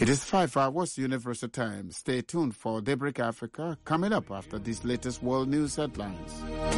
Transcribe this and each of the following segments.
It is 5 hours Universal Time. Stay tuned for Daybreak Africa coming up after these latest world news headlines.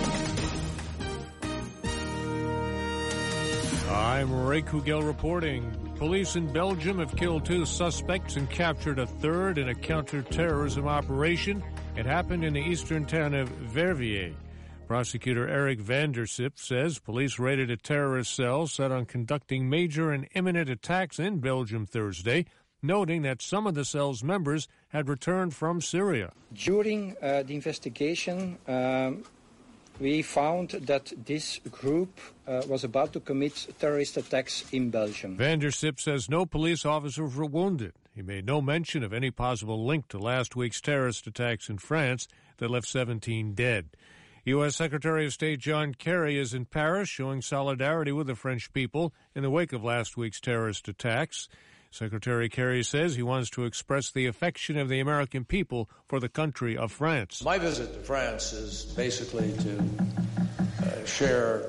I'm Ray Kugel reporting. Police in Belgium have killed 2 suspects and captured a third in a counter-terrorism operation. It happened in the eastern town of Verviers. Prosecutor Eric van der Sip says police raided a terrorist cell set on conducting major and imminent attacks in Belgium Thursday, noting that some of the cell's members had returned from Syria. During the investigation, we found that this group was about to commit terrorist attacks in Belgium. Van der Sip says no police officers were wounded. He made no mention of any possible link to last week's terrorist attacks in France that left 17 dead. U.S. Secretary of State John Kerry is in Paris showing solidarity with the French people in the wake of last week's terrorist attacks. Secretary Kerry says he wants to express the affection of the American people for the country of France. My visit to France is basically to share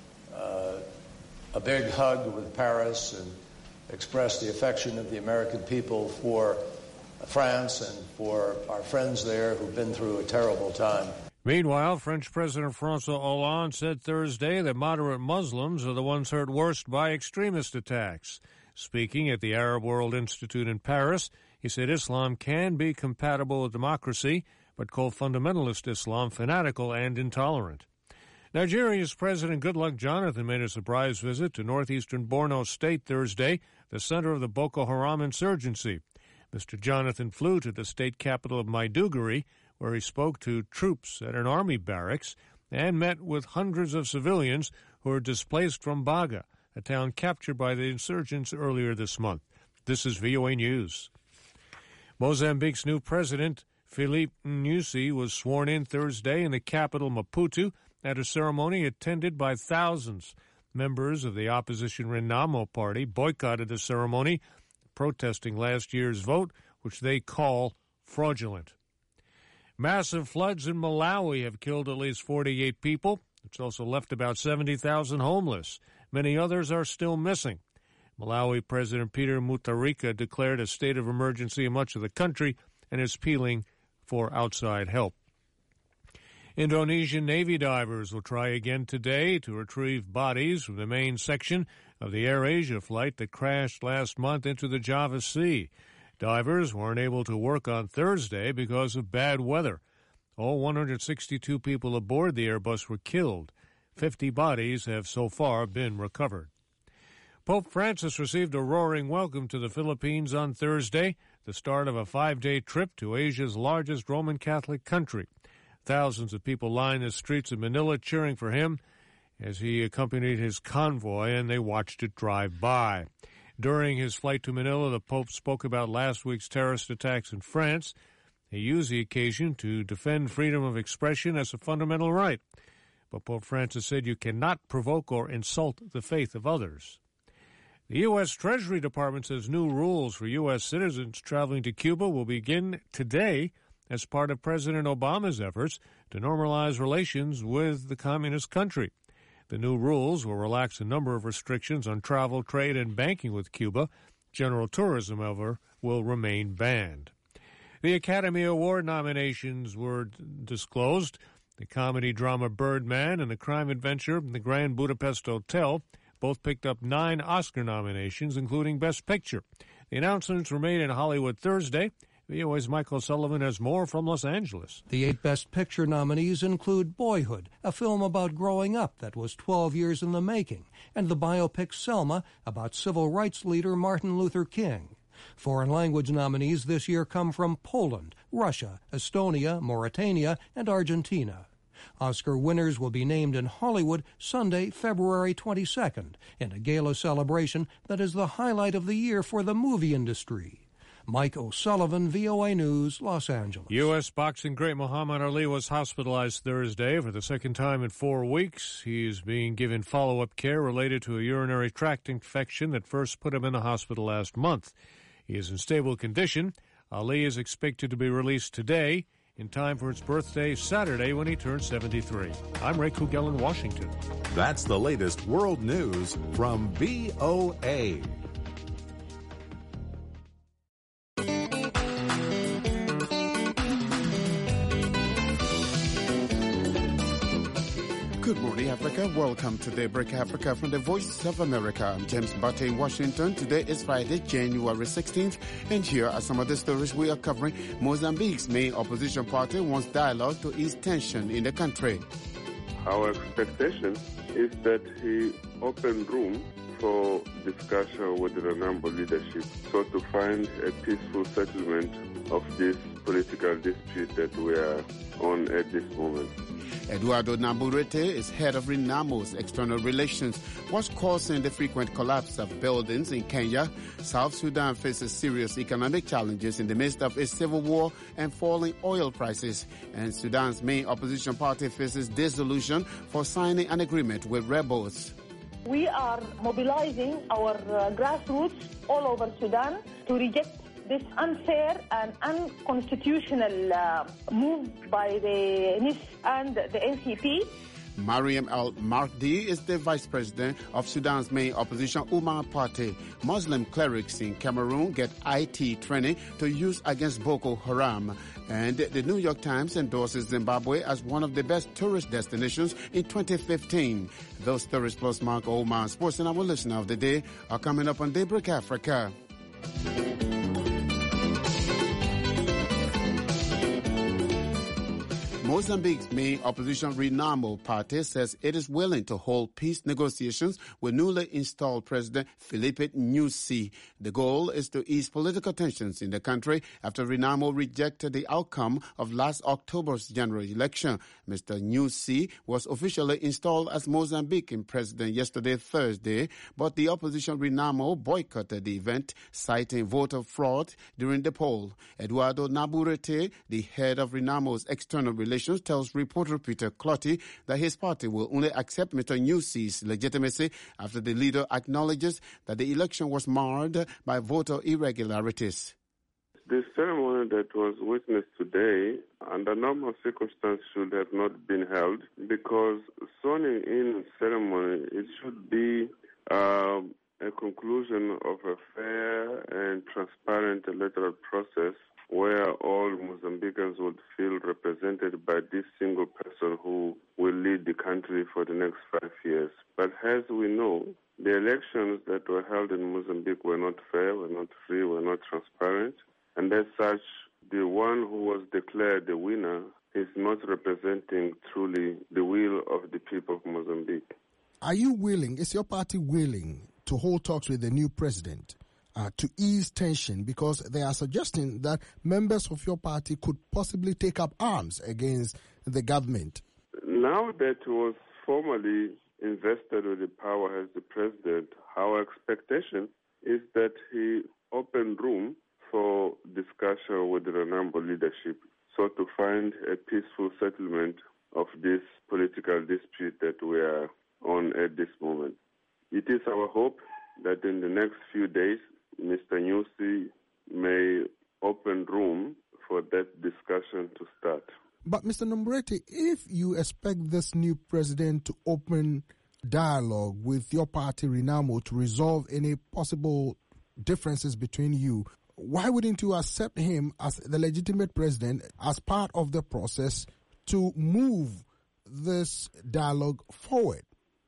a big hug with Paris and express the affection of the American people for France and for our friends there who've been through a terrible time. Meanwhile, French President François Hollande said Thursday that moderate Muslims are the ones hurt worst by extremist attacks. Speaking at the Arab World Institute in Paris, he said Islam can be compatible with democracy, but called fundamentalist Islam fanatical and intolerant. Nigeria's President Goodluck Jonathan made a surprise visit to northeastern Borno State Thursday, the center of the Boko Haram insurgency. Mr. Jonathan flew to the state capital of Maiduguri, where he spoke to troops at an army barracks and met with hundreds of civilians who were displaced from Baga, a town captured by the insurgents earlier this month. This is VOA News. Mozambique's new president, Filipe Nyusi, was sworn in Thursday in the capital Maputo at a ceremony attended by thousands. Members of the opposition Renamo party boycotted the ceremony, protesting last year's vote, which they call fraudulent. Massive floods in Malawi have killed at least 48 people. It's also left about 70,000 homeless. Many others are still missing. Malawi President Peter Mutharika declared a state of emergency in much of the country and is appealing for outside help. Indonesian Navy divers will try again today to retrieve bodies from the main section of the AirAsia flight that crashed last month into the Java Sea. Divers weren't able to work on Thursday because of bad weather. All 162 people aboard the Airbus were killed. 50 bodies have so far been recovered. Pope Francis received a roaring welcome to the Philippines on Thursday, the start of a 5-day trip to Asia's largest Roman Catholic country. Thousands of people lined the streets of Manila cheering for him as he accompanied his convoy, and they watched it drive by. During his flight to Manila, the Pope spoke about last week's terrorist attacks in France. He used the occasion to defend freedom of expression as a fundamental right. But Pope Francis said you cannot provoke or insult the faith of others. The U.S. Treasury Department says new rules for U.S. citizens traveling to Cuba will begin today as part of President Obama's efforts to normalize relations with the communist country. The new rules will relax a number of restrictions on travel, trade, and banking with Cuba. General tourism, however, will remain banned. The Academy Award nominations were disclosed. The comedy drama Birdman and the crime adventure The Grand Budapest Hotel both picked up 9 Oscar nominations, including Best Picture. The announcements were made in Hollywood Thursday. VOA's Michael Sullivan has more from Los Angeles. The 8 Best Picture nominees include Boyhood, a film about growing up that was 12 years in the making, and the biopic Selma, about civil rights leader Martin Luther King. Foreign language nominees this year come from Poland, Russia, Estonia, Mauritania, and Argentina. Oscar winners will be named in Hollywood Sunday, February 22nd, in a gala celebration that is the highlight of the year for the movie industry. Mike O'Sullivan, VOA News, Los Angeles. U.S. boxing great Muhammad Ali was hospitalized Thursday for the second time in 4 weeks. He is being given follow-up care related to a urinary tract infection that first put him in the hospital last month. He is in stable condition. Ali is expected to be released today in time for his birthday Saturday when he turns 73. I'm Ray Kugel in Washington. That's the latest world news from VOA. Good morning, Africa. Welcome to Daybreak Africa from the Voice of America. I'm James Butte in Washington. Today is Friday, January 16th, and here are some of the stories we are covering. Mozambique's main opposition party wants dialogue to ease tension in the country. Our expectation is that he opened room for discussion with the Renamo leadership, so to find a peaceful settlement of this political dispute that we are on at this moment. Eduardo Naburete is head of Renamo's external relations. What's causing the frequent collapse of buildings in Kenya? South Sudan faces serious economic challenges in the midst of a civil war and falling oil prices. And Sudan's main opposition party faces dissolution for signing an agreement with rebels. We are mobilizing our grassroots all over Sudan to reject this unfair and unconstitutional move by the NIS and the NCP. Mariam Al-Mardi is the vice president of Sudan's main opposition Umma party. Muslim clerics in Cameroon get IT training to use against Boko Haram. And the New York Times endorses Zimbabwe as one of the best tourist destinations in 2015. Those stories plus Mark Oman, sports and our listener of the day are coming up on Daybreak Africa. Mozambique's main opposition Renamo party says it is willing to hold peace negotiations with newly installed President Filipe Nyusi. The goal is to ease political tensions in the country after Renamo rejected the outcome of last October's general election. Mr. Nyusi was officially installed as Mozambican president yesterday, Thursday, but the opposition Renamo boycotted the event, citing voter fraud during the poll. Eduardo Naburete, the head of Renamo's external relations, tells reporter Peter Clotty that his party will only accept Mr. Nyusi's legitimacy after the leader acknowledges that the election was marred by voter irregularities. The ceremony that was witnessed today, under normal circumstances, should have not been held because sworn in ceremony, it should be a conclusion of a fair and transparent electoral process where all Mozambicans would feel represented by this single person who will lead the country for the next 5 years. But as we know, the elections that were held in Mozambique were not fair, were not free, were not transparent. And as such, the one who was declared the winner is not representing truly the will of the people of Mozambique. Are you willing, is your party willing to hold talks with the new president to ease tension, because they are suggesting that members of your party could possibly take up arms against the government? Now that he was formally invested with the power as the president, our expectation is that he opened room for discussion with the Renamo leadership, so to find a peaceful settlement of this political dispute that we are on at this moment. It is our hope that in the next few days, Mr. Nyusi may open room for that discussion to start. But Mr. Naburete, if you expect this new president to open dialogue with your party Renamo to resolve any possible differences between you, why wouldn't you accept him as the legitimate president as part of the process to move this dialogue forward?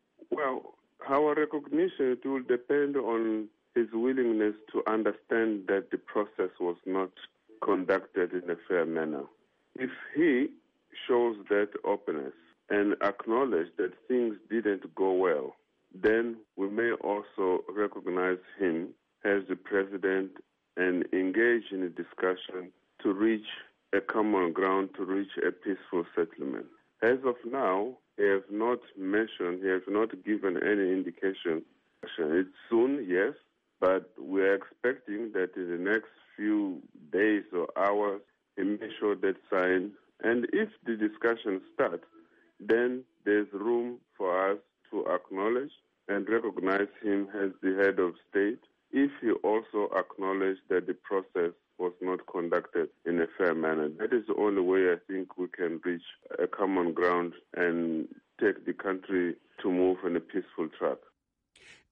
Well, our recognition, it will depend on his willingness to understand that the process was not conducted in a fair manner. If he shows that openness and acknowledge that things didn't go well, then we may also recognize him as the president and engage in a discussion to reach a common ground, to reach a peaceful settlement. As of now, he has not mentioned, he has not given any indication. It's soon, yes, but we're expecting that in the next few days or hours, he may show that sign. And if the discussion starts, then there's room for us to acknowledge and recognize him as the head of state, if he also acknowledged that the process was not conducted in a fair manner. That is the only way I think we can reach a common ground and take the country to move on a peaceful track.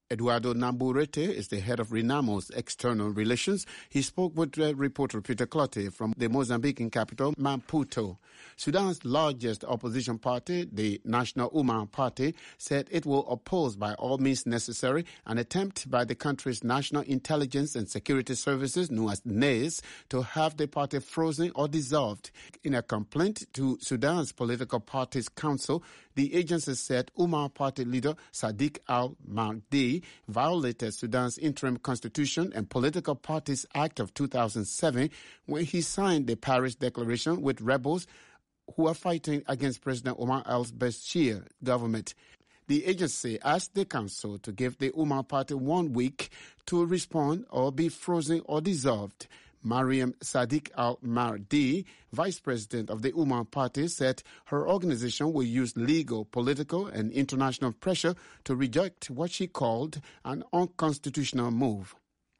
Eduardo Namburete is the head of Renamo's external relations. He spoke with reporter Peter Clotte from the Mozambican capital, Maputo. Sudan's largest opposition party, the National Umma Party, said it will oppose by all means necessary an attempt by the country's National Intelligence and Security Services, known as NIS, to have the party frozen or dissolved. In a complaint to Sudan's Political Parties Council, the agency said Umma Party leader Sadiq al-Mahdi violated Sudan's interim constitution and Political Parties Act of 2007 when he signed the Paris Declaration with rebels who are fighting against President Omar al-Bashir government. The agency asked the council to give the Umma Party 1 week to respond or be frozen or dissolved. Mariam Sadiq al-Mahdi, vice president of the Umma Party, said her organization will use legal, political and international pressure to reject what she called an unconstitutional move.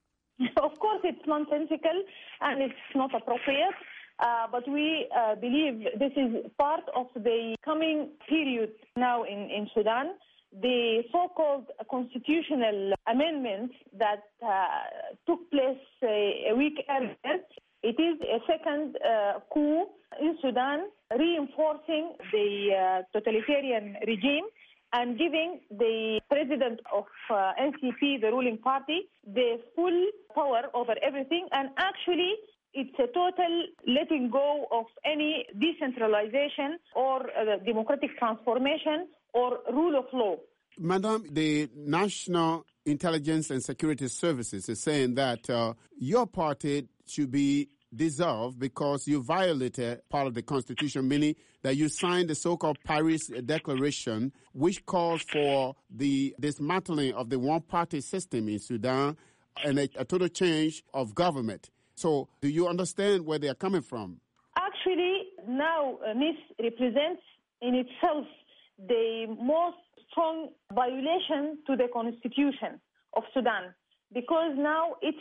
Of course, it's nonsensical and it's not appropriate, but we believe this is part of the coming period now in Sudan. The so-called constitutional amendments that took place a week earlier, it is a second coup in Sudan, reinforcing the totalitarian regime and giving the president of NCP, the ruling party, the full power over everything. And actually, it's a total letting go of any decentralization or democratic transformation or rule of law. Madam, the National Intelligence and Security Services is saying that your party should be dissolved because you violated part of the Constitution, meaning that you signed the so-called Paris Declaration, which calls for the dismantling of the one-party system in Sudan and a total change of government. So do you understand where they are coming from? Actually, now NIS represents in itself the most strong violation to the Constitution of Sudan, because now it's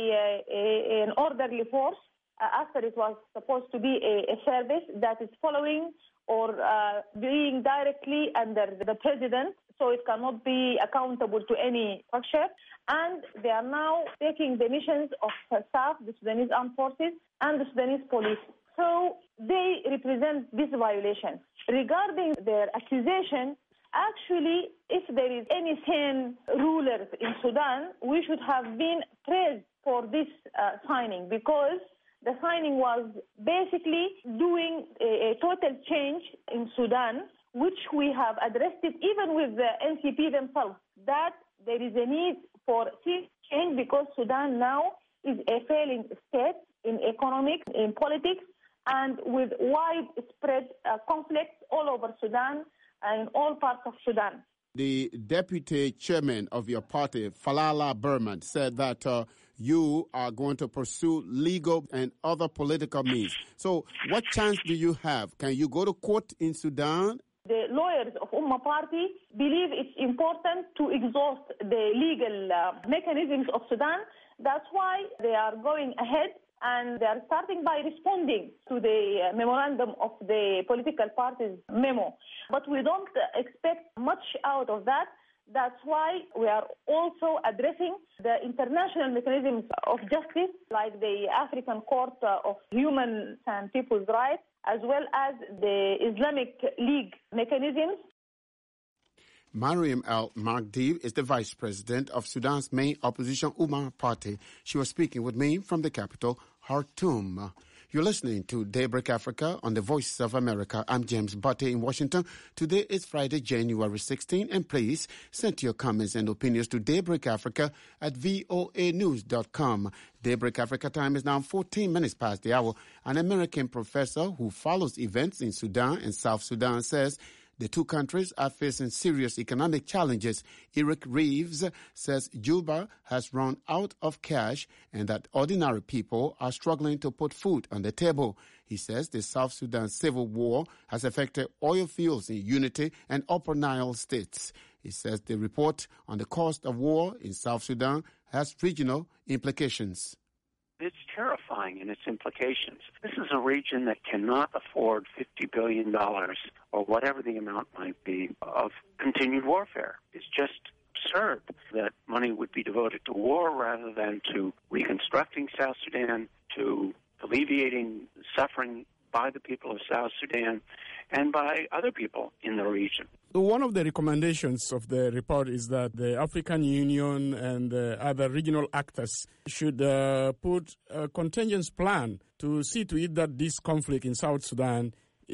an orderly force after it was supposed to be a service that is following or being directly under the president, so it cannot be accountable to any structure. And they are now taking the missions of SAF, the Sudanese Armed Forces, and the Sudanese police. So they represent this violation. Regarding their accusation, actually, if there is any sane rulers in Sudan, we should have been praised for this signing, because the signing was basically doing a total change in Sudan, which we have addressed it even with the NCP themselves, that there is a need for change because Sudan now is a failing state in economics, in politics, and with widespread conflicts all over Sudan and in all parts of Sudan. The deputy chairman of your party, Falala Berman, said that you are going to pursue legal and other political means. So what chance do you have? Can you go to court in Sudan? The lawyers of Umma Party believe it's important to exhaust the legal mechanisms of Sudan. That's why they are going ahead and they are starting by responding to the memorandum of the political parties memo. But we don't expect much out of that. That's why we are also addressing the international mechanisms of justice, like the African Court of Human and People's Rights, as well as the Islamic League mechanisms. Mariam al-Mahdi is the vice president of Sudan's main opposition Umma Party. She was speaking with me from the capital, Khartoum. You're listening to Daybreak Africa on the Voice of America. I'm James Butte in Washington. Today is Friday, January 16, and please send your comments and opinions to Daybreak Africa at voanews.com. Daybreak Africa time is now 14 minutes past the hour. An American professor who follows events in Sudan and South Sudan says the two countries are facing serious economic challenges. Eric Reeves says Juba has run out of cash and that ordinary people are struggling to put food on the table. He says the South Sudan civil war has affected oil fields in Unity and Upper Nile states. He says the report on the cost of war in South Sudan has regional implications. It's terrifying in its implications. This is a region that cannot afford $50 billion or whatever the amount might be of continued warfare. It's just absurd that money would be devoted to war rather than to reconstructing South Sudan, to alleviating suffering by the people of South Sudan and by other people in the region. One of the recommendations of the report is that the African Union and other regional actors should put a contingency plan to see to it that this conflict in South Sudan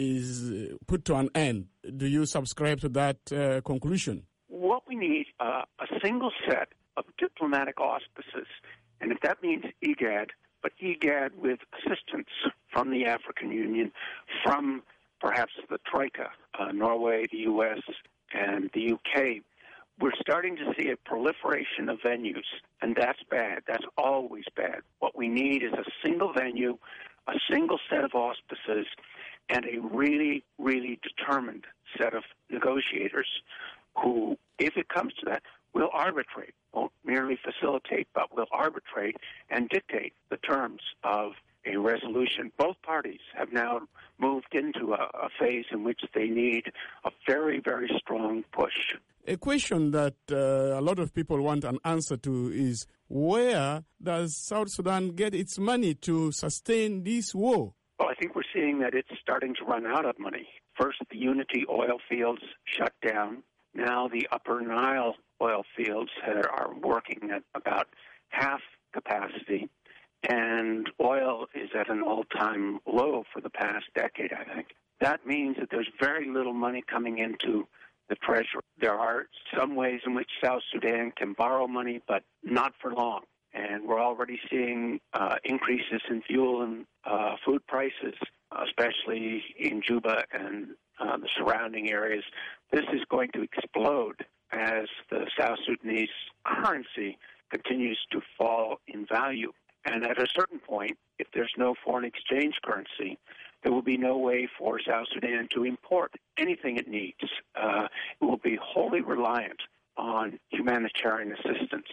is put to an end. Do you subscribe to that conclusion? What we need a single set of diplomatic auspices, and if that means IGAD, but IGAD with assistance from the African Union, from perhaps the Troika, Norway, the U.S., and the UK, we're starting to see a proliferation of venues, and that's bad. That's always bad. What we need is a single venue, a single set of auspices, and a really, really determined set of negotiators who, if it comes to that, will arbitrate, won't merely facilitate, but will arbitrate and dictate the terms of a resolution. Both parties have now moved into a phase in which they need a very, very strong push. A question that a lot of people want an answer to is, where does South Sudan get its money to sustain this war? Well, I think we're seeing that it's starting to run out of money. First, the Unity oil fields shut down. Now the Upper Nile oil fields are working at about half capacity, and oil is at an all-time low for the past decade, I think. That means that there's very little money coming into the treasury. There are some ways in which South Sudan can borrow money, but not for long. And we're already seeing increases in fuel and food prices, especially in Juba and the surrounding areas. This is going to explode as the South Sudanese currency continues to fall in value. And at a certain point, if there's no foreign exchange currency, there will be no way for South Sudan to import anything it needs. It will be wholly reliant on humanitarian assistance.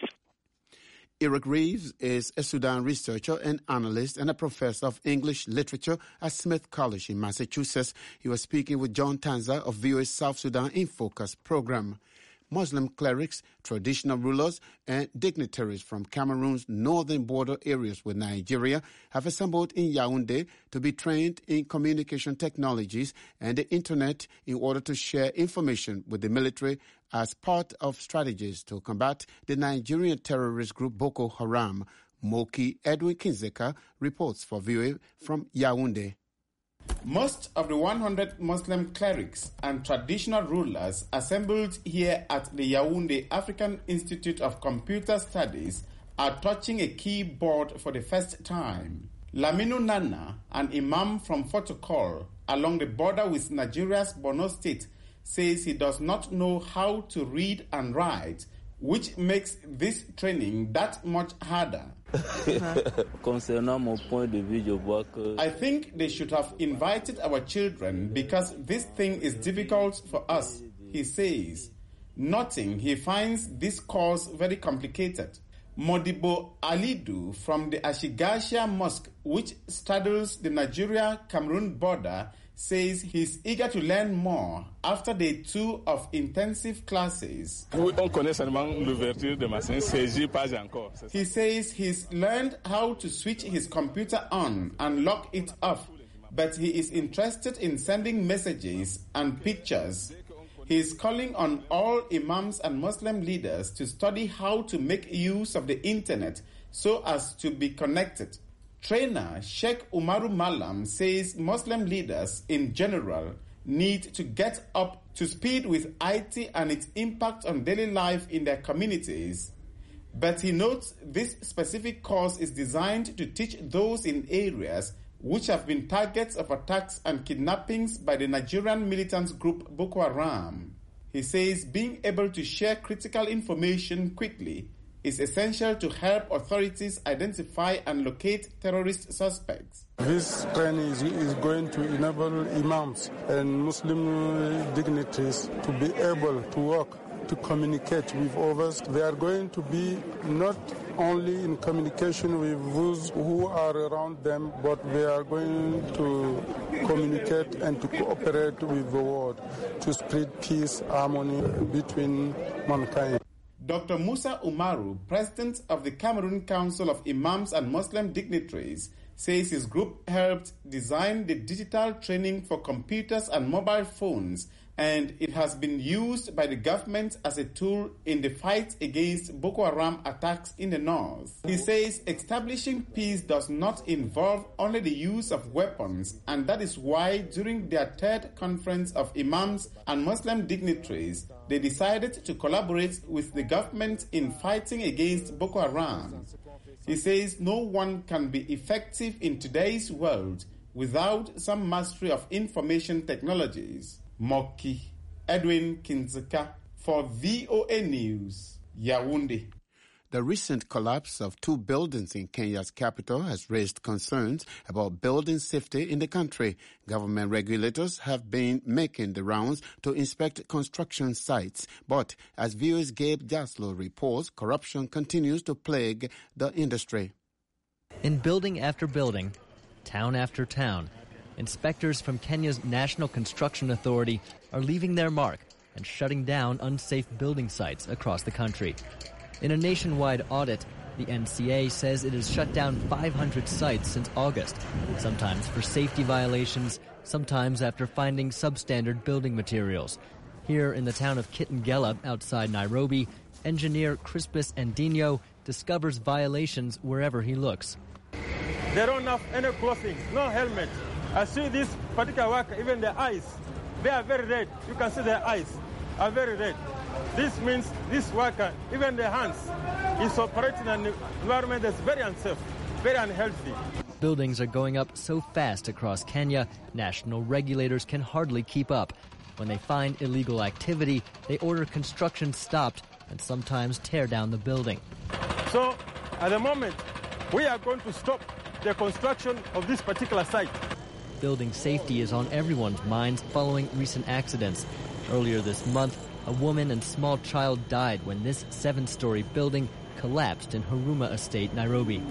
Eric Reeves is a Sudan researcher and analyst and a professor of English literature at Smith College in Massachusetts. He was speaking with John Tanza of VOA's South Sudan in Focus program. Muslim clerics, traditional rulers, and dignitaries from Cameroon's northern border areas with Nigeria have assembled in Yaoundé to be trained in communication technologies and the Internet in order to share information with the military as part of strategies to combat the Nigerian terrorist group Boko Haram. Moki Edwin Kinzeka reports for VOA from Yaoundé. Most of the 100 Muslim clerics and traditional rulers assembled here at the Yaoundé African Institute of Computer Studies are touching a keyboard for the first time. Laminu Nana, an imam from Fotokol, along the border with Nigeria's Borno State, says he does not know how to read and write, which makes this training that much harder. I think they should have invited our children because this thing is difficult for us, he says. Noting, he finds this course very complicated. Modibo Alidu from the Ashigashia Mosque, which straddles the Nigeria-Cameroon border, says he's eager to learn more after day 2 of intensive classes. He says he's learned how to switch his computer on and lock it off, but he is interested in sending messages and pictures. He is calling on all imams and Muslim leaders to study how to make use of the internet so as to be connected. Trainer Sheikh Umaru Malam says Muslim leaders in general need to get up to speed with IT and its impact on daily life in their communities. But he notes this specific course is designed to teach those in areas which have been targets of attacks and kidnappings by the Nigerian militant group Boko Haram. He says being able to share critical information quickly is essential to help authorities identify and locate terrorist suspects. This training is going to enable imams and Muslim dignitaries to be able to work, to communicate with others. They are going to be not only in communication with those who are around them, but they are going to communicate and to cooperate with the world to spread peace, harmony between mankind. Dr. Musa Umaru, president of the Cameroon Council of Imams and Muslim Dignitaries, says his group helped design the digital training for computers and mobile phones, and it has been used by the government as a tool in the fight against Boko Haram attacks in the north. He says establishing peace does not involve only the use of weapons, and that is why during their third conference of Imams and Muslim dignitaries, they decided to collaborate with the government in fighting against Boko Haram. He says no one can be effective in today's world without some mastery of information technologies. Moki Edwin Kinzeka for VOA News, Yaoundé. The recent collapse of two buildings in Kenya's capital has raised concerns about building safety in the country. Government regulators have been making the rounds to inspect construction sites. But as VOA's Gabe Jaslow reports, corruption continues to plague the industry. In building after building, town after town, inspectors from Kenya's National Construction Authority are leaving their mark and shutting down unsafe building sites across the country. In a nationwide audit, the NCA says it has shut down 500 sites since August, sometimes for safety violations, sometimes after finding substandard building materials. Here in the town of Kitengela, outside Nairobi, engineer Crispus Endino discovers violations wherever he looks. They don't have any clothing, no helmet. I see this particular worker, even their eyes, they are very red. You can see their eyes are very red. This means this worker, even their hands, is operating in an environment that's very unsafe, very unhealthy. Buildings are going up so fast across Kenya, national regulators can hardly keep up. When they find illegal activity, they order construction stopped and sometimes tear down the building. So, at the moment, we are going to stop the construction of this particular site. Building safety is on everyone's minds following recent accidents. Earlier this month, a woman and small child died when this 7-story building collapsed in Huruma Estate, Nairobi.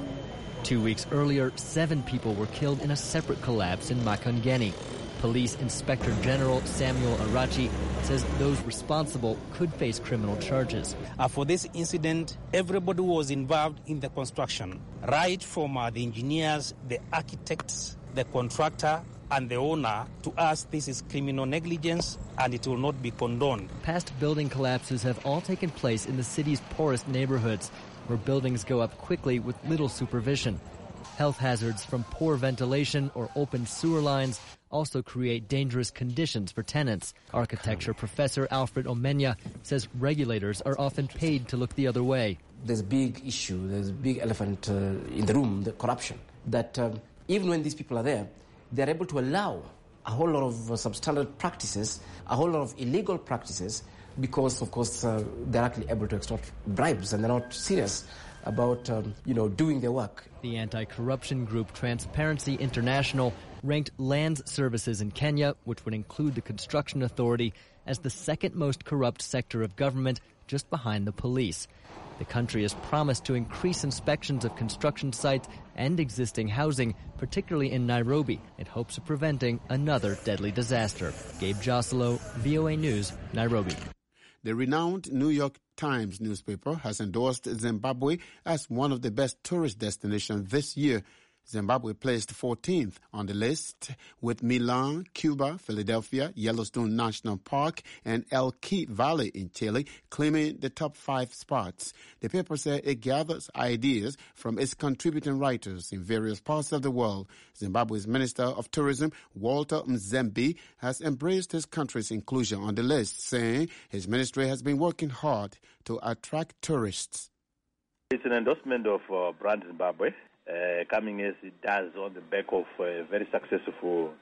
2 weeks earlier, 7 people were killed in a separate collapse in Makongeni. Police Inspector General Samuel Arachi says those responsible could face criminal charges. For this incident, everybody was involved in the construction, right from the engineers, the architects, the contractor, and the owner. To us, this is criminal negligence, and it will not be condoned. Past building collapses have all taken place in the city's poorest neighborhoods, where buildings go up quickly with little supervision. Health hazards from poor ventilation or open sewer lines also create dangerous conditions for tenants. Architecture professor Alfred Omenya says regulators are often paid to look the other way. There's a big issue, there's a big elephant in the room, the corruption, that even when these people are there, they're able to allow a whole lot of substandard practices, a whole lot of illegal practices, because, of course, they're actually able to extort bribes and they're not serious about, doing their work. The anti-corruption group Transparency International ranked Lands Services in Kenya, which would include the Construction Authority, as the second most corrupt sector of government, just behind the police. The country has promised to increase inspections of construction sites and existing housing, particularly in Nairobi, in hopes of preventing another deadly disaster. Gabe Joselo, VOA News, Nairobi. The renowned New York Times newspaper has endorsed Zimbabwe as one of the best tourist destinations this year. Zimbabwe placed 14th on the list, with Milan, Cuba, Philadelphia, Yellowstone National Park, and Elqui Valley in Chile claiming the top 5 spots. The paper said it gathers ideas from its contributing writers in various parts of the world. Zimbabwe's Minister of Tourism, Walter Mzembe, has embraced his country's inclusion on the list, saying his ministry has been working hard to attract tourists. It's an endorsement of Brand Zimbabwe. Coming as it does on the back of a very successful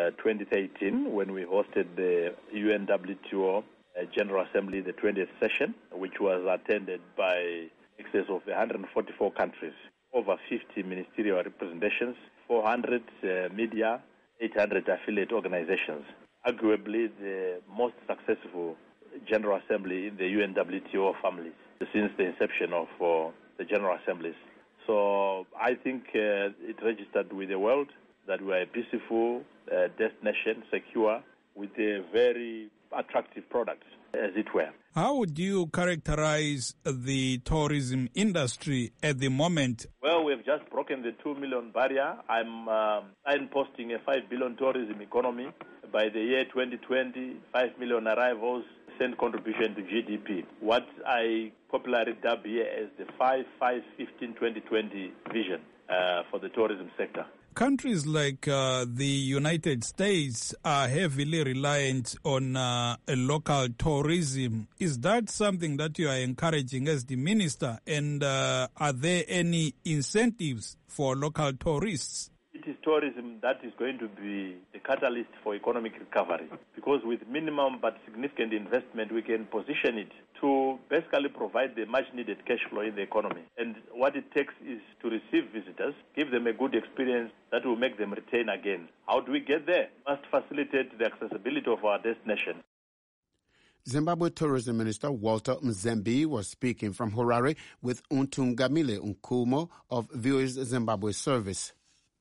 2018 when we hosted the UNWTO General Assembly, the 20th session, which was attended by excess of 144 countries, over 50 ministerial representations, 400 media, 800 affiliate organizations. Arguably the most successful General Assembly in the UNWTO family since the inception of the General Assemblies. So I think it registered with the world that we are a peaceful destination, secure, with a very attractive product, as it were. How would you characterize the tourism industry at the moment? Well, we've just broken the 2 million barrier. I'm posting a 5 billion tourism economy. By the year 2020, 5 million arrivals, cent contribution to GDP. What I popularly dub here as the 5-5-15-2020 vision for the tourism sector. Countries like the United States are heavily reliant on local tourism. Is that something that you are encouraging as the minister? And are there any incentives for local tourists? It is tourism that is going to be the catalyst for economic recovery, because with minimum but significant investment, we can position it to basically provide the much-needed cash flow in the economy. And what it takes is to receive visitors, give them a good experience that will make them return again. How do we get there? We must facilitate the accessibility of our destination. Zimbabwe Tourism Minister Walter Mzembe was speaking from Harare with Untungamile Nkumo of Viewers Zimbabwe Service.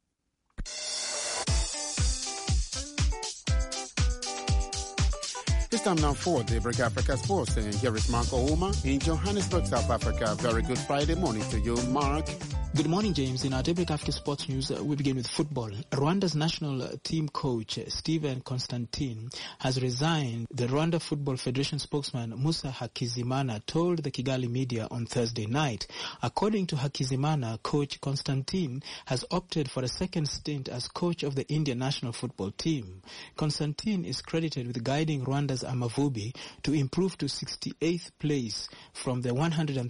It's time now for Daybreak Africa Sports, and here is Mark Ouma in Johannesburg, South Africa. Very good Friday morning to you, Mark. Good morning, James. In our Daybreak Africa Sports News, we begin with football. Rwanda's national team coach, Stephen Constantine, has resigned. The Rwanda Football Federation spokesman, Musa Hakizimana, told the Kigali media on Thursday night. According to Hakizimana, Coach Constantine has opted for a second stint as coach of the Indian national football team. Constantine is credited with guiding Rwanda's Amavubi to improve to 68th place from the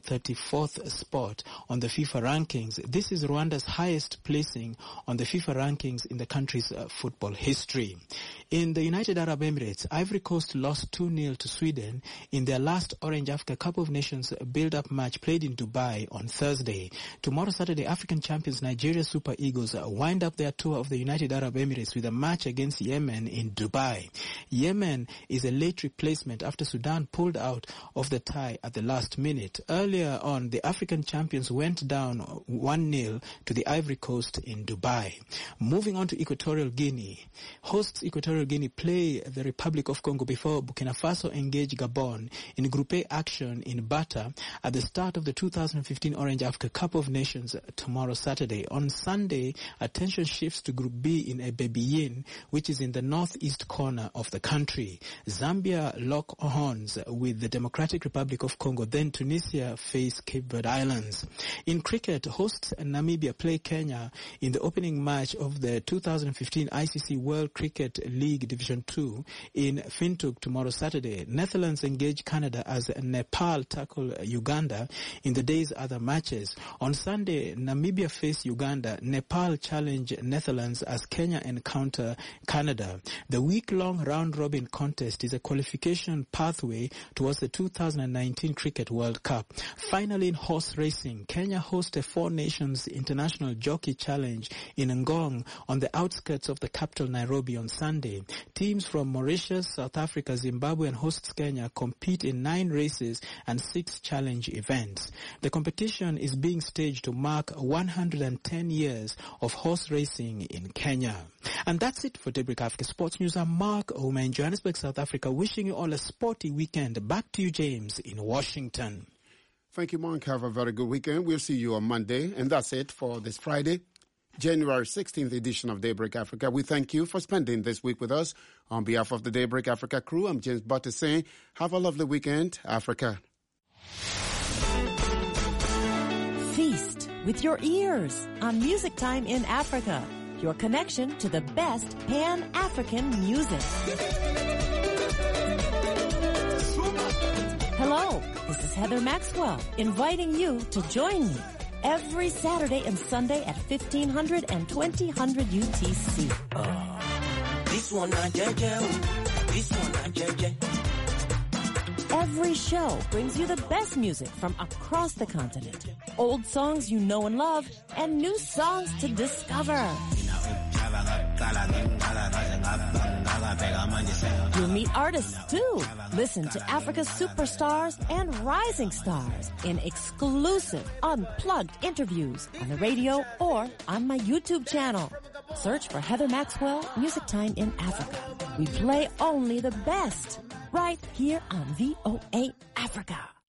134th spot on the FIFA rankings. This is Rwanda's highest placing on the FIFA rankings in the country's football history. In the United Arab Emirates, Ivory Coast lost 2-0 to Sweden in their last Orange Africa Cup of Nations build-up match played in Dubai on Thursday. Tomorrow, Saturday, African champions Nigeria Super Eagles wind up their tour of the United Arab Emirates with a match against Yemen in Dubai. Yemen is a late replacement after Sudan pulled out of the tie at the last minute. Earlier on, the African champions went down 1-0 to the Ivory Coast in Dubai. Moving on to Equatorial Guinea. Hosts Equatorial Guinea play the Republic of Congo before Burkina Faso engage Gabon in Group A action in Bata at the start of the 2015 Orange Africa Cup of Nations tomorrow Saturday. On Sunday, attention shifts to Group B in Ebebiyin, which is in the northeast corner of the country. Zambia lock horns with the Democratic Republic of Congo, then Tunisia face Cape Verde Islands. In cricket, hosts Namibia play Kenya in the opening match of the 2015 ICC World Cricket League Division 2 in Windhoek tomorrow Saturday. Netherlands engage Canada as Nepal tackle Uganda in the day's other matches. On Sunday, Namibia face Uganda. Nepal challenge Netherlands as Kenya encounter Canada. The week-long round-robin contest is a qualification pathway towards the 2019 Cricket World Cup. Finally, in horse racing, Kenya hosts a Four Nations International Jockey Challenge in Ngong on the outskirts of the capital Nairobi on Sunday. Teams from Mauritius, South Africa, Zimbabwe and hosts Kenya compete in 9 races and 6 challenge events. The competition is being staged to mark 110 years of horse racing in Kenya. And that's it for Daybreak Africa Sports News. I'm Mark Ouma in Johannesburg, South Africa, wishing you all a sporty weekend. Back to you, James, in Washington. Thank you, Mark. Have a very good weekend. We'll see you on Monday. And that's it for this Friday, January 16th edition of Daybreak Africa. We thank you for spending this week with us. On behalf of the Daybreak Africa crew, I'm James Butter saying, have a lovely weekend, Africa. Feast with your ears on Music Time in Africa, your connection to the best Pan-African music. Hello, this is Heather Maxwell, inviting you to join me every Saturday and Sunday at 1500 and 2000 UTC. This one not JJ. This one not JJ. Every show brings you the best music from across the continent. Old songs you know and love, and new songs to discover. You'll meet artists too. Listen to Africa's superstars and rising stars in exclusive, unplugged interviews on the radio or on my YouTube channel. Search for Heather Maxwell, Music Time in Africa. We play only the best right here on VOA Africa.